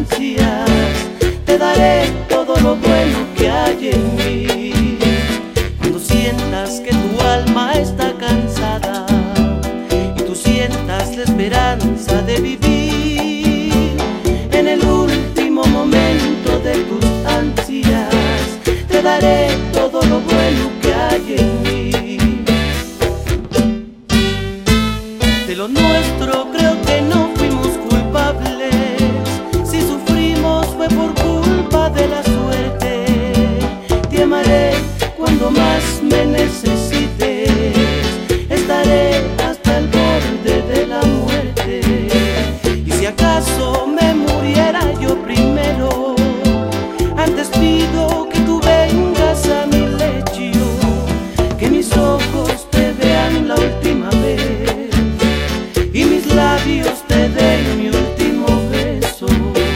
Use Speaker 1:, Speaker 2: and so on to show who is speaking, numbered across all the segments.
Speaker 1: ansias, te daré todo lo bueno que hay en mí. Cuando sientas que tu alma está cansada y tú sientas la esperanza de vivir, en el último momento de tus ansias, te daré todo lo bueno que hay en mí. De lo nuestro creo que no fuimos culpables, si sufrimos fue por culpa de la suerte. Te amaré cuando más me necesites, estaré hasta el borde de la muerte. Y si acaso me muriera yo primero, antes pido que tú vengas a mi lecho, que mis ojos te vean la última vez y mis labios te den mi último beso.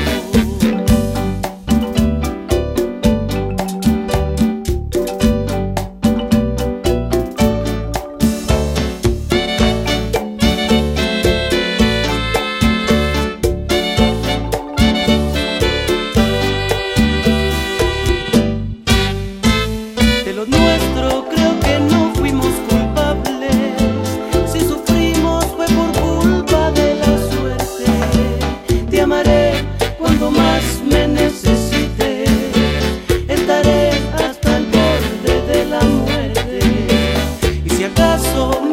Speaker 1: De lo nuestro creo que no fuimos culpables, si sufrimos fue por culpa de la suerte. Te amaré cuando más me necesites, estaré hasta el borde de la muerte. Y si acaso